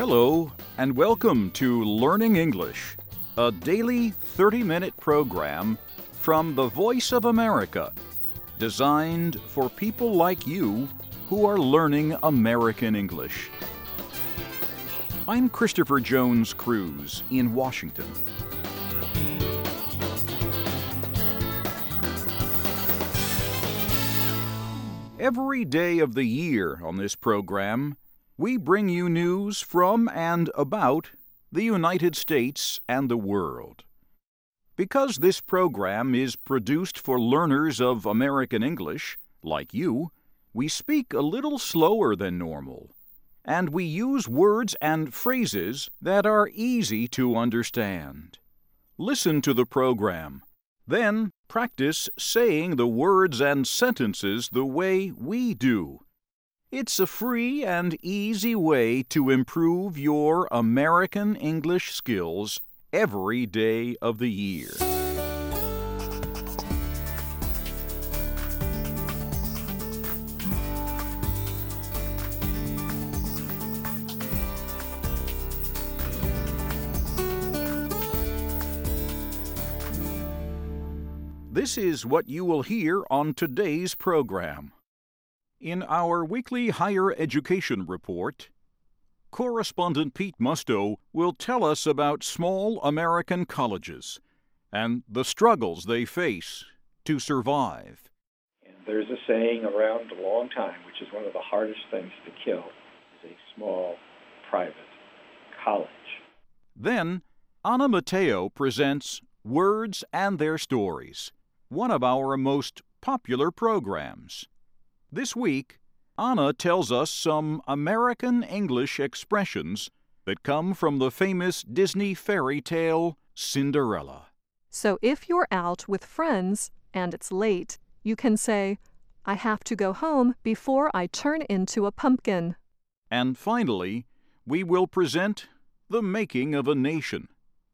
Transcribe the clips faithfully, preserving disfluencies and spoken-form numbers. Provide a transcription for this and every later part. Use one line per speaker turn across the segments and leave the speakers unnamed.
Hello, and welcome to Learning English, a daily thirty-minute program from the Voice of America, designed for people like you who are learning American English. I'm Christopher Jones Cruz in Washington. Every day of the year on this program, we bring you news from and about the United States and the world. Because this program is produced for learners of American English, like you, we speak a little slower than normal, and we use words and phrases that are easy to understand. Listen to the program, then practice saying the words and sentences the way we do. It's a free and easy way to improve your American English skills every day of the year. This is what you will hear on today's program. In our weekly higher education report, correspondent Pete Musto will tell us about small American colleges and the struggles they face to survive.
And there's a saying around a long time, which is one of the hardest things to kill, is a small private college.
Then, Anna Matteo presents Words and Their Stories, one of our most popular programs. This week, Anna tells us some American English expressions that come from the famous Disney fairy tale Cinderella.
So if you're out with friends and it's late, you can say, "I have to go home before I turn into a pumpkin."
And finally, we will present the making of a nation.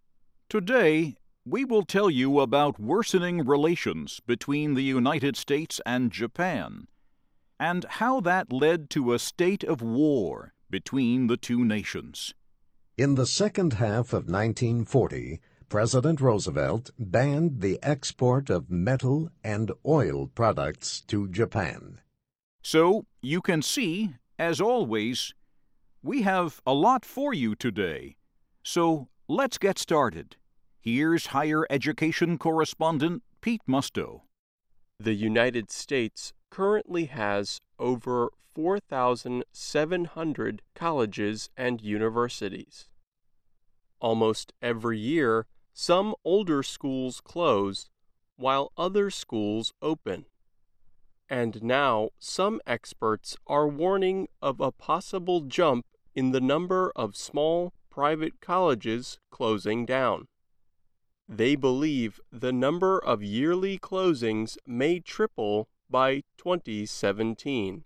Today, we will tell you about worsening relations between the United States and Japan, and how that led to a state of war between the two nations.
In the second half of nineteen forty, President Roosevelt banned the export of metal and oil products to Japan.
So, you can see, as always, we have a lot for you today. So, let's get started. Here's higher education correspondent Pete Musto.
The United States currently has over four thousand seven hundred colleges and universities. Almost every year, some older schools close while other schools open. And now, some experts are warning of a possible jump in the number of small private colleges closing down. They believe the number of yearly closings may triple by twenty seventeen.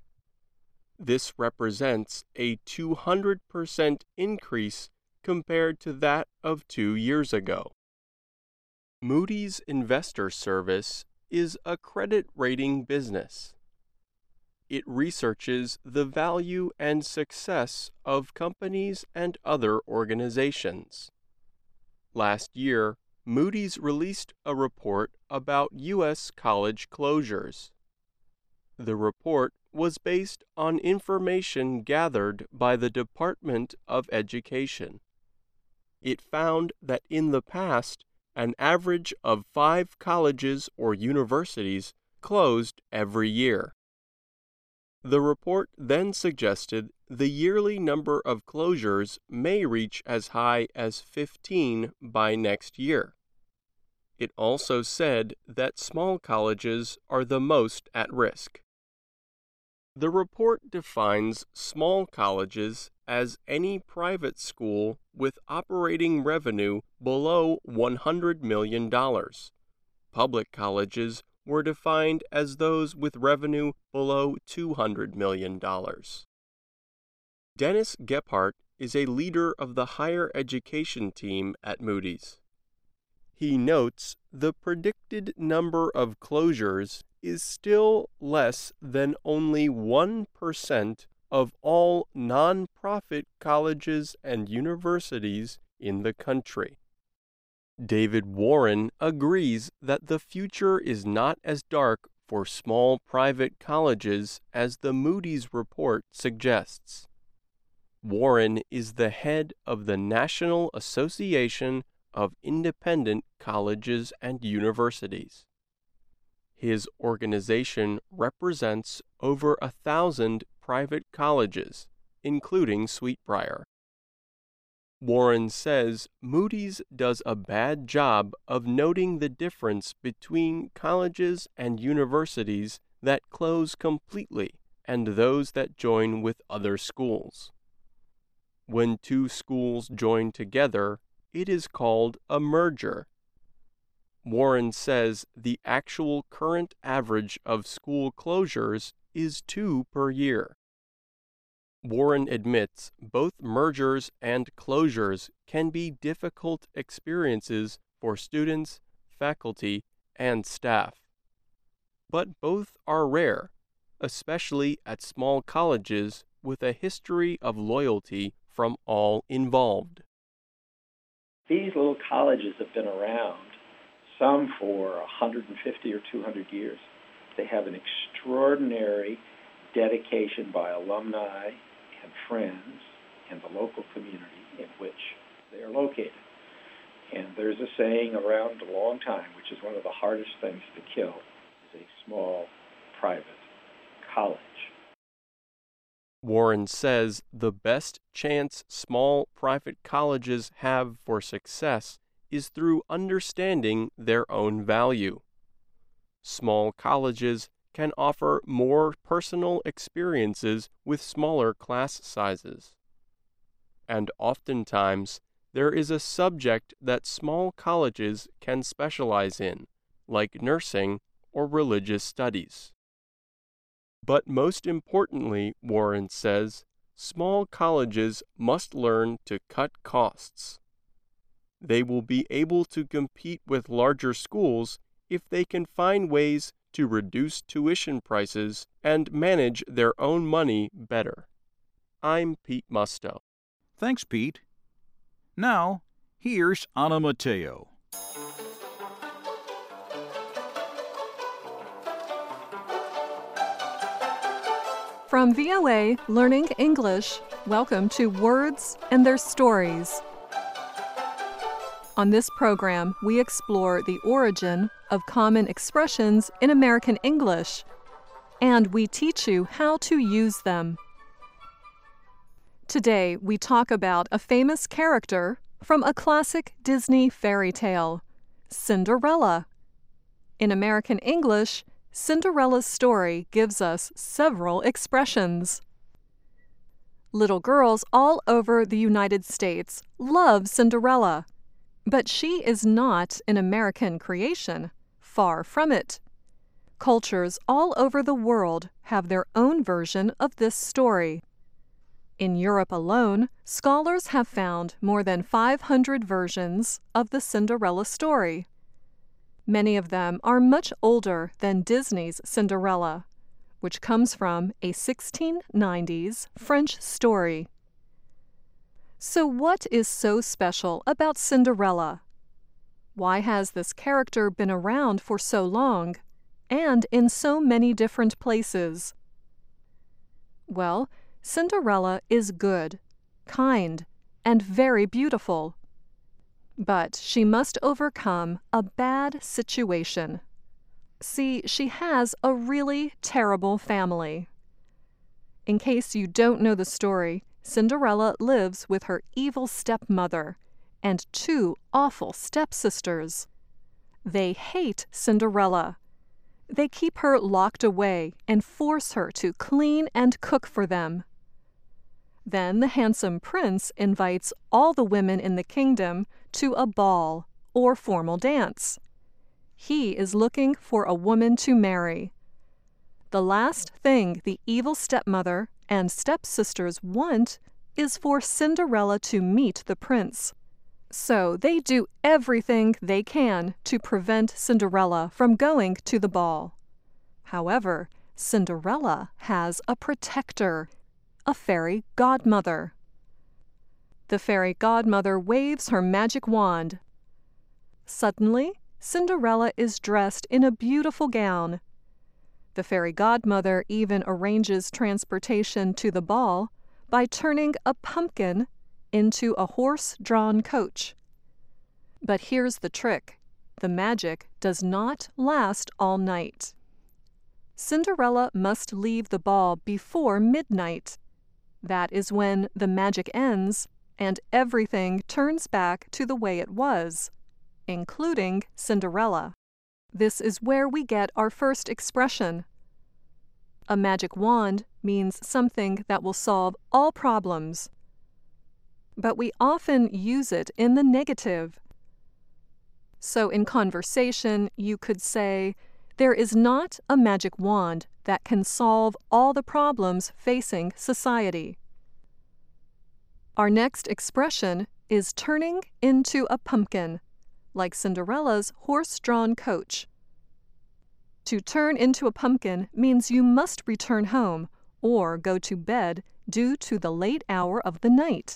This represents a two hundred percent increase compared to that of two years ago. Moody's Investor Service is a credit rating business. It researches the value and success of companies and other organizations. Last year, Moody's released a report about U S college closures. The report was based on information gathered by the Department of Education. It found that in the past, an average of five colleges or universities closed every year. The report then suggested the yearly number of closures may reach as high as fifteen by next year. It also said that small colleges are the most at risk. The report defines small colleges as any private school with operating revenue below one hundred million dollars. Public colleges were defined as those with revenue below two hundred million dollars. Dennis Gephardt is a leader of the higher education team at Moody's. He notes the predicted number of closures is still less than only one percent of all non-profit colleges and universities in the country. David Warren agrees that the future is not as dark for small private colleges as the Moody's report suggests. Warren is the head of the National Association of Independent Colleges and Universities. His organization represents over a thousand private colleges, including Sweetbriar. Warren says Moody's does a bad job of noting the difference between colleges and universities that close completely and those that join with other schools. When two schools join together, it is called a merger. Warren says the actual current average of school closures is two per year. Warren admits both mergers and closures can be difficult experiences for students, faculty, and staff. But both are rare, especially at small colleges with a history of loyalty from all involved.
These little colleges have been around, some for one hundred fifty or two hundred years. They have an extraordinary dedication by alumni and friends and the local community in which they are located. And there's a saying around a long time, which is one of the hardest things to kill, is a small private college.
Warren says the best chance small private colleges have for success is through understanding their own value. Small colleges can offer more personal experiences with smaller class sizes. And oftentimes, there is a subject that small colleges can specialize in, like nursing or religious studies. But most importantly, Warren says, small colleges must learn to cut costs. They will be able to compete with larger schools if they can find ways to reduce tuition prices and manage their own money better. I'm Pete Musto.
Thanks, Pete. Now, here's Anna Mateo.
From V O A Learning English, welcome to Words and Their Stories. On this program, we explore the origin of common expressions in American English, and we teach you how to use them. Today, we talk about a famous character from a classic Disney fairy tale, Cinderella. In American English, Cinderella's story gives us several expressions. Little girls all over the United States love Cinderella, but she is not an American creation, far from it. Cultures all over the world have their own version of this story. In Europe alone, scholars have found more than five hundred versions of the Cinderella story. Many of them are much older than Disney's Cinderella, which comes from a sixteen nineties French story. So what is so special about Cinderella? Why has this character been around for so long and in so many different places? Well, Cinderella is good, kind, and very beautiful. But she must overcome a bad situation. See, she has a really terrible family. In case you don't know the story, Cinderella lives with her evil stepmother and two awful stepsisters. They hate Cinderella. They keep her locked away and force her to clean and cook for them. Then the handsome prince invites all the women in the kingdom to a ball or formal dance. He is looking for a woman to marry. The last thing the evil stepmother and stepsisters want is for Cinderella to meet the prince. So they do everything they can to prevent Cinderella from going to the ball. However, Cinderella has a protector, a fairy godmother. The fairy godmother waves her magic wand. Suddenly, Cinderella is dressed in a beautiful gown. The fairy godmother even arranges transportation to the ball by turning a pumpkin into a horse-drawn coach. But here's the trick. The magic does not last all night. Cinderella must leave the ball before midnight. That is when the magic ends and everything turns back to the way it was, including Cinderella. This is where we get our first expression. A magic wand means something that will solve all problems. But we often use it in the negative. So in conversation, you could say, there is not a magic wand that can solve all the problems facing society. Our next expression is turning into a pumpkin, like Cinderella's horse-drawn coach. To turn into a pumpkin means you must return home or go to bed due to the late hour of the night.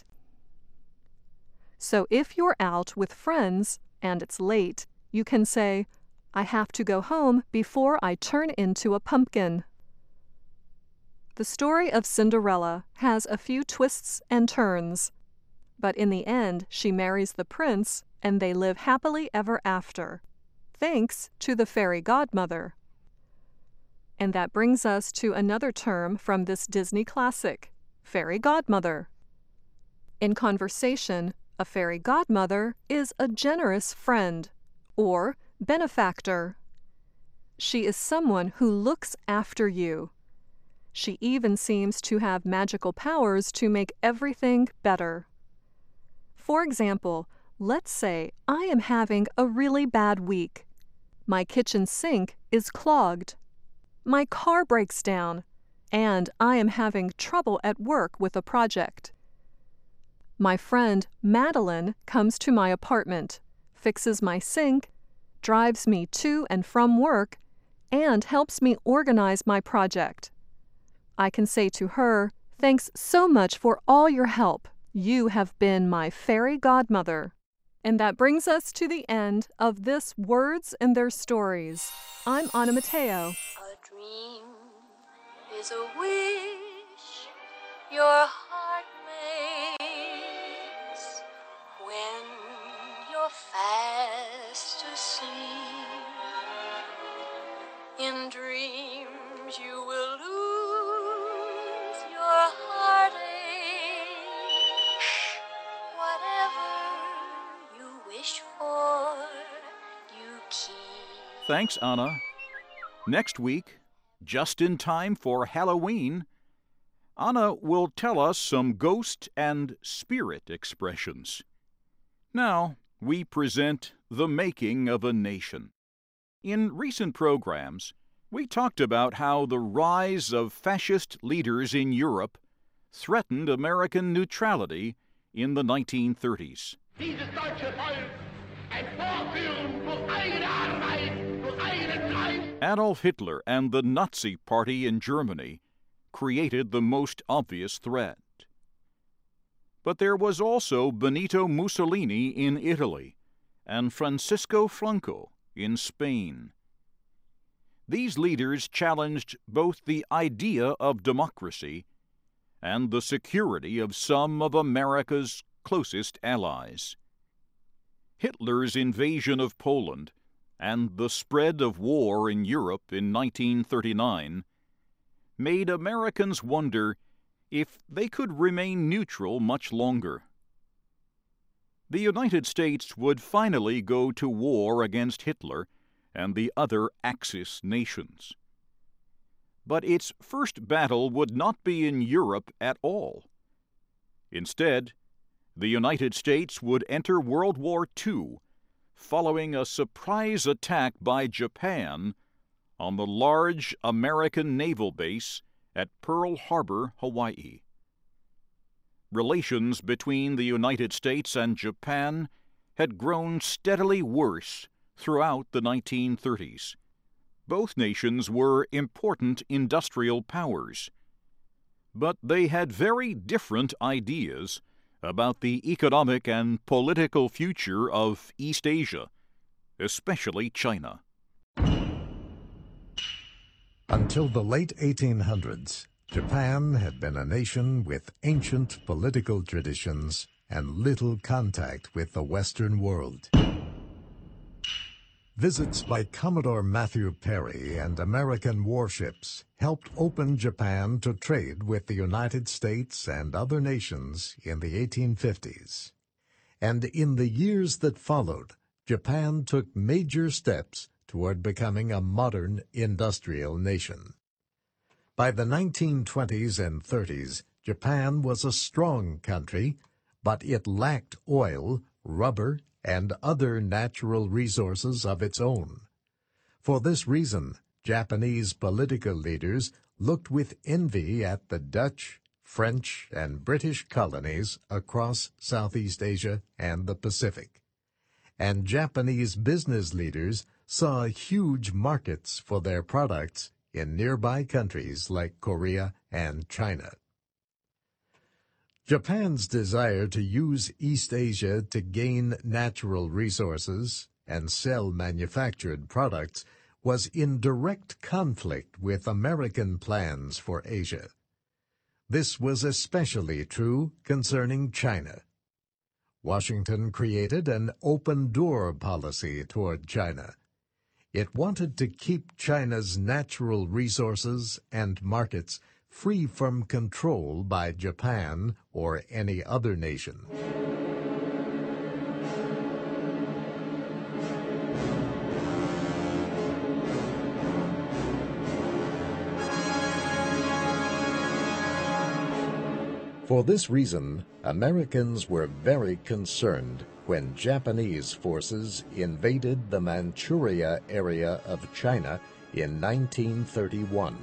So if you're out with friends and it's late, you can say, I have to go home before I turn into a pumpkin. The story of Cinderella has a few twists and turns, but in the end she marries the prince and they live happily ever after, thanks to the fairy godmother. And that brings us to another term from this Disney classic, fairy godmother. In conversation, a fairy godmother is a generous friend, or benefactor. She is someone who looks after you. She even seems to have magical powers to make everything better. For example, let's say I am having a really bad week. My kitchen sink is clogged. My car breaks down, and I am having trouble at work with a project. My friend Madeline comes to my apartment, fixes my sink, drives me to and from work, and helps me organize my project. I can say to her, "Thanks so much for all your help. You have been my fairy godmother." And that brings us to the end of this Words and Their Stories. I'm Anna Mateo.
A dream is a wish your heart makes when you're fast asleep. In dreams you will lose your heartache. Whatever you wish for, you keep.
Thanks, Anna. Next week, just in time for Halloween, Anna will tell us some ghost and spirit expressions. Now, we present The Making of a Nation. In recent programs, we talked about how the rise of fascist leaders in Europe threatened American neutrality in the nineteen thirties.
Dieses deutsche Volk ein Vorführen für eigene Arbeit, für eigenen Fleiß.
Adolf Hitler and the Nazi Party in Germany created the most obvious threat. But there was also Benito Mussolini in Italy and Francisco Franco in Spain. These leaders challenged both the idea of democracy and the security of some of America's closest allies. Hitler's invasion of Poland and the spread of war in Europe in nineteen thirty-nine made Americans wonder if they could remain neutral much longer. The United States would finally go to war against Hitler and the other Axis nations. But its first battle would not be in Europe at all. Instead, the United States would enter World War Two following a surprise attack by Japan on the large American naval base at Pearl Harbor, Hawaii. Relations between the United States and Japan had grown steadily worse throughout the nineteen thirties. Both nations were important industrial powers. but they had very different ideas about the economic and political future of East Asia, especially China.
Until the late eighteen hundreds, Japan had been a nation with ancient political traditions and little contact with the Western world. Visits by Commodore Matthew Perry and American warships helped open Japan to trade with the United States and other nations in the eighteen fifties. And in the years that followed, Japan took major steps toward becoming a modern industrial nation. By the nineteen twenties and thirties, Japan was a strong country, but it lacked oil, rubber, and other natural resources of its own. For this reason, Japanese political leaders looked with envy at the Dutch, French, and British colonies across Southeast Asia and the Pacific. And Japanese business leaders saw huge markets for their products in nearby countries like Korea and China. Japan's desire to use East Asia to gain natural resources and sell manufactured products was in direct conflict with American plans for Asia. This was especially true concerning China. Washington created an open-door policy toward China. It wanted to keep China's natural resources and markets free from control by Japan or any other nation. For this reason, Americans were very concerned when Japanese forces invaded the Manchuria area of China in nineteen thirty-one.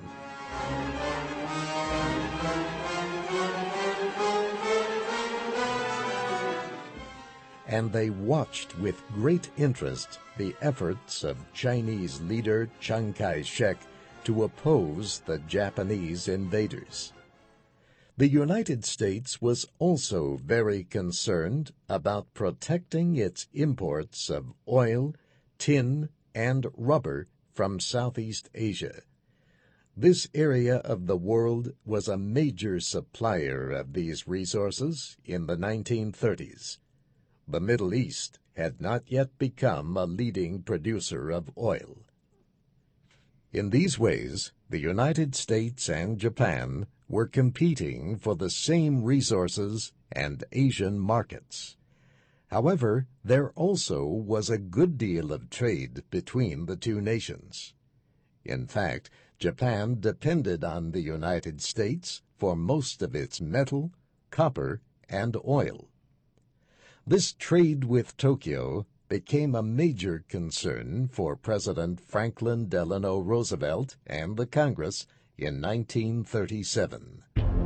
And they watched with great interest the efforts of Chinese leader Chiang Kai-shek to oppose the Japanese invaders. The United States was also very concerned about protecting its imports of oil, tin, and rubber from Southeast Asia. This area of the world was a major supplier of these resources in the nineteen thirties. The Middle East had not yet become a leading producer of oil. In these ways, the United States and Japan were competing for the same resources and Asian markets. However, there also was a good deal of trade between the two nations. In fact, Japan depended on the United States for most of its metal, copper, and oil. This trade with Tokyo became a major concern for President Franklin Delano Roosevelt and the Congress in nineteen thirty-seven.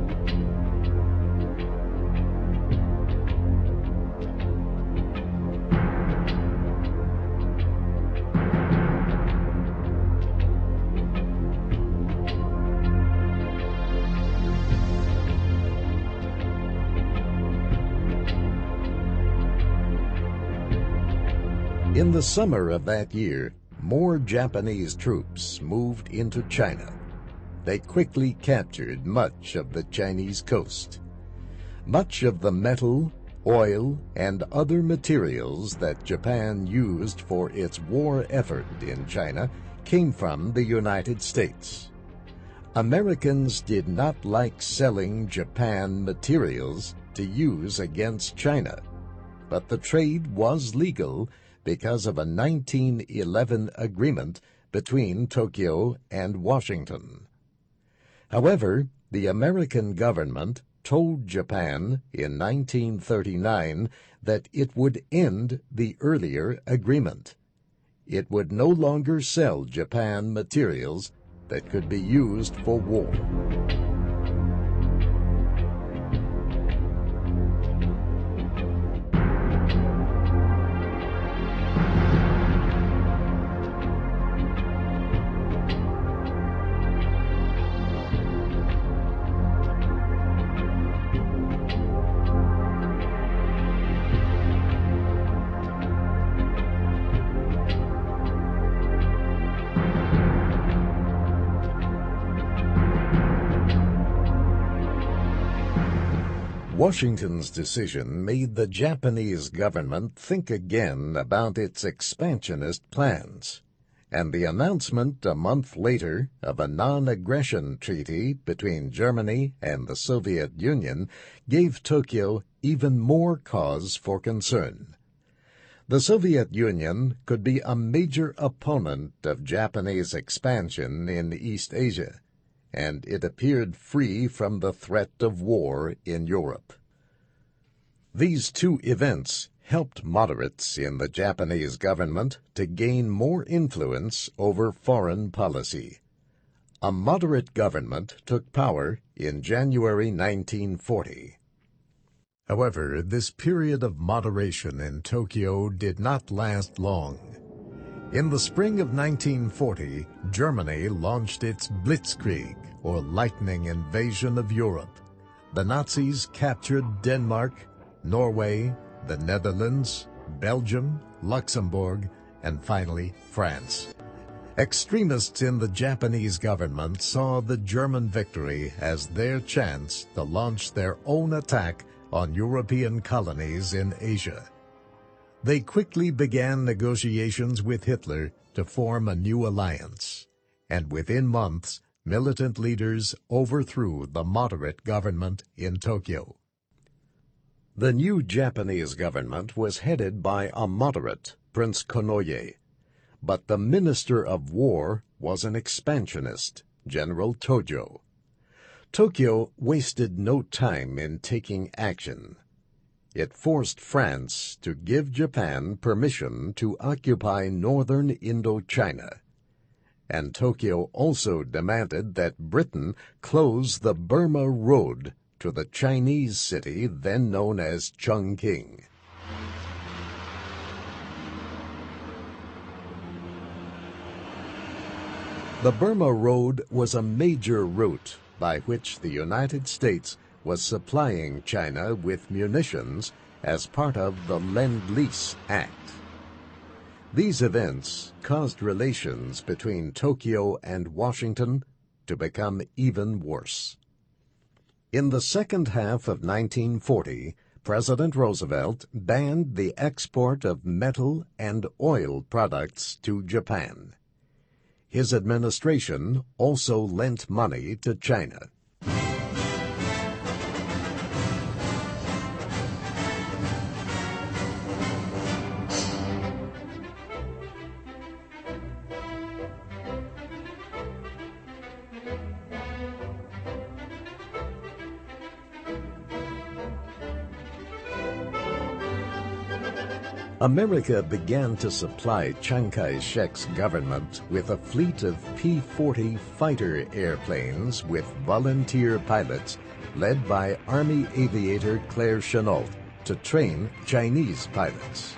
In the summer of that year, more Japanese troops moved into China. They quickly captured much of the Chinese coast. Much of the metal, oil, and other materials that Japan used for its war effort in China came from the United States. Americans did not like selling Japan materials to use against China, but the trade was legal because of a nineteen eleven agreement between Tokyo and Washington. However, the American government told Japan in nineteen thirty-nine that it would end the earlier agreement. It would no longer sell Japan materials that could be used for war. Washington's decision made the Japanese government think again about its expansionist plans, and the announcement a month later of a non-aggression treaty between Germany and the Soviet Union gave Tokyo even more cause for concern. The Soviet Union could be a major opponent of Japanese expansion in East Asia, and it appeared free from the threat of war in Europe. These two events helped moderates in the Japanese government to gain more influence over foreign policy. A moderate government took power in January nineteen forty. However, this period of moderation in Tokyo did not last long. In the spring of nineteen forty, Germany launched its Blitzkrieg, or lightning invasion of Europe. The Nazis captured Denmark, Norway, the Netherlands, Belgium, Luxembourg, and finally France. Extremists in the Japanese government saw the German victory as their chance to launch their own attack on European colonies in Asia. They quickly began negotiations with Hitler to form a new alliance, and within months, militant leaders overthrew the moderate government in Tokyo. The new Japanese government was headed by a moderate, Prince Konoye, but the Minister of War was an expansionist, General Tojo. Tokyo wasted no time in taking action. It forced France to give Japan permission to occupy northern Indochina, and Tokyo also demanded that Britain close the Burma Road to the Chinese city then known as Chongqing. The Burma Road was a major route by which the United States was supplying China with munitions as part of the Lend-Lease Act. These events caused relations between Tokyo and Washington to become even worse. In the second half of nineteen forty, President Roosevelt banned the export of metal and oil products to Japan. His administration also lent money to China. America began to supply Chiang Kai-shek's government with a fleet of P forty fighter airplanes with volunteer pilots led by Army aviator Claire Chennault to train Chinese pilots.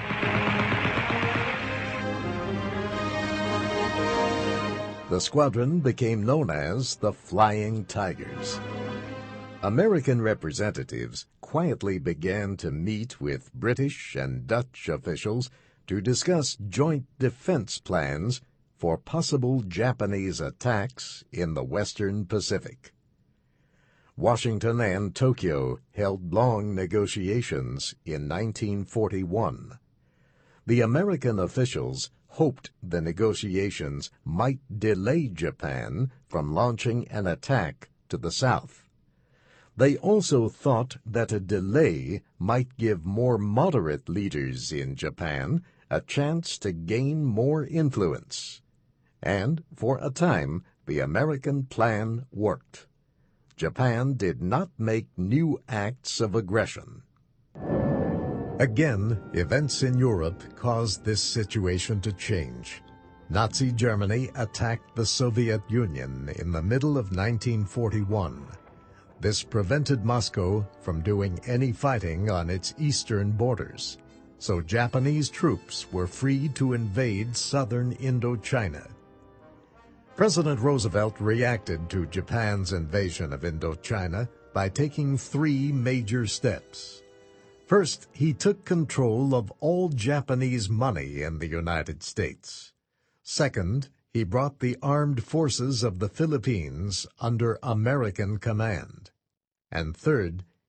The squadron became known as the Flying Tigers. American representatives quietly began to meet with British and Dutch officials to discuss joint defense plans for possible Japanese attacks in the Western Pacific. Washington and Tokyo held long negotiations in nineteen forty-one. The American officials hoped the negotiations might delay Japan from launching an attack to the south. They also thought that a delay might give more moderate leaders in Japan a chance to gain more influence. And, for a time, the American plan worked. Japan did not make new acts of aggression. Again, events in Europe caused this situation to change. Nazi Germany attacked the Soviet Union in the middle of nineteen forty-one. This prevented Moscow from doing any fighting on its eastern borders, so Japanese troops were free to invade southern Indochina. President Roosevelt reacted to Japan's invasion of Indochina by taking three major steps. First, he took control of all Japanese money in the United States. Second, he brought the armed forces of the Philippines under American command. And third,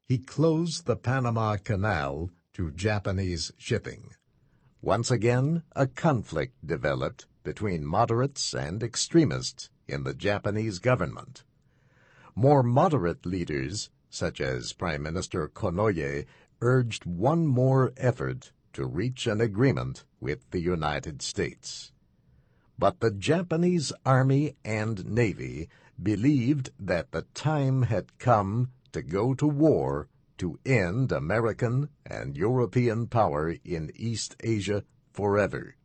he closed the Panama Canal to Japanese shipping. Once again, a conflict developed between moderates and extremists in the Japanese government. More moderate leaders, such as Prime Minister Konoye, urged one more effort to reach an agreement with the United States. But the Japanese Army and Navy believed that the time had come to go to war to end American and European power in East Asia forever.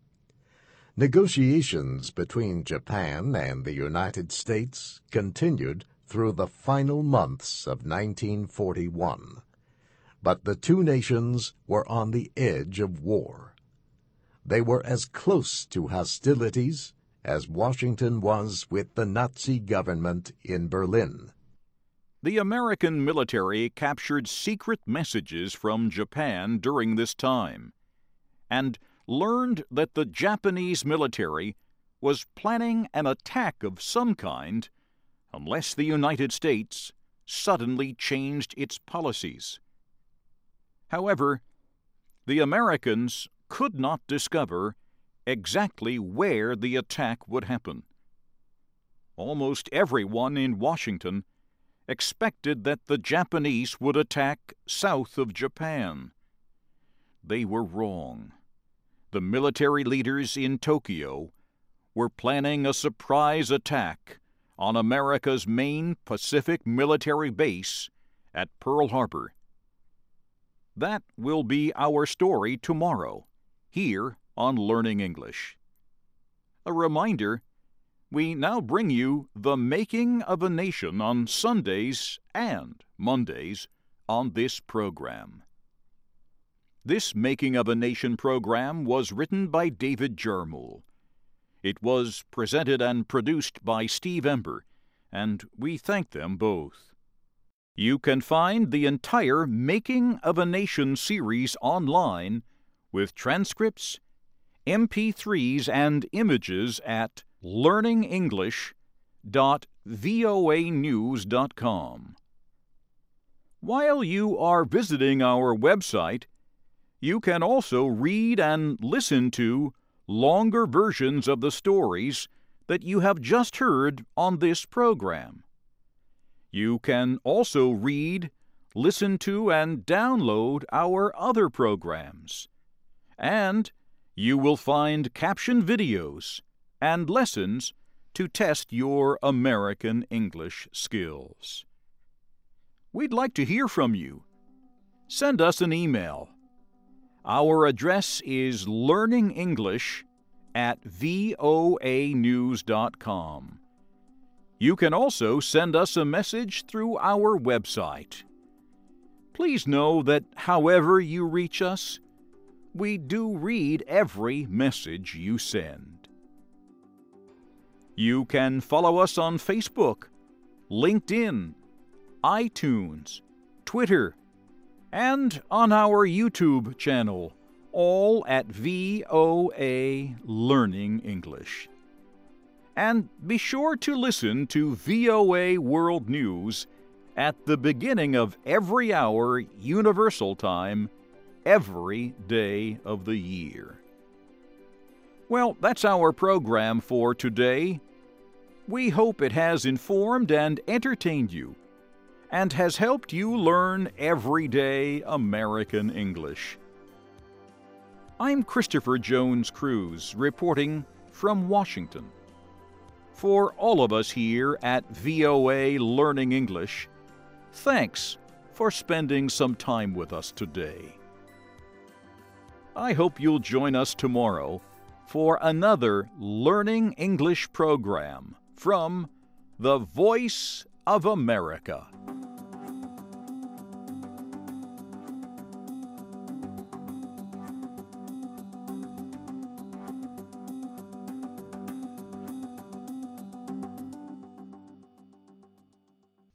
Negotiations between Japan and the United States continued through the final months of nineteen forty-one. But the two nations were on the edge of war. They were as close to hostilities as Washington was with the Nazi government in Berlin.
The American military captured secret messages from Japan during this time and learned that the Japanese military was planning an attack of some kind unless the United States suddenly changed its policies. However, the Americans could not discover exactly where the attack would happen. Almost everyone in Washington expected that the Japanese would attack south of Japan. They were wrong. The military leaders in Tokyo were planning a surprise attack on America's main Pacific military base at Pearl Harbor. That will be our story tomorrow, here on Learning English. A reminder, we now bring you The Making of a Nation on Sundays and Mondays on this program. This Making of a Nation program was written by David Jermul. It was presented and produced by Steve Ember, and we thank them both. You can find the entire Making of a Nation series online with transcripts, M P threes, and images at learning english dot voa news dot com. While you are visiting our website, you can also read and listen to longer versions of the stories that you have just heard on this program. You can also read, listen to, and download our other programs. And you will find caption videos and lessons to test your American English skills. We'd like to hear from you. Send us an email. Our address is learningenglish at voa news dot com. You can also send us a message through our website. Please know that however you reach us, we do read every message you send. You can follow us on Facebook, LinkedIn, iTunes, Twitter, and on our YouTube channel, all at V O A Learning English. And be sure to listen to V O A World News at the beginning of every hour Universal Time, every day of the year. Well, that's our program for today. We hope it has informed and entertained you, and has helped you learn everyday American English. I'm Christopher Jones Cruz, reporting from Washington. For all of us here at V O A Learning English, thanks for spending some time with us today. I hope you'll join us tomorrow for another Learning English program from the Voice of America.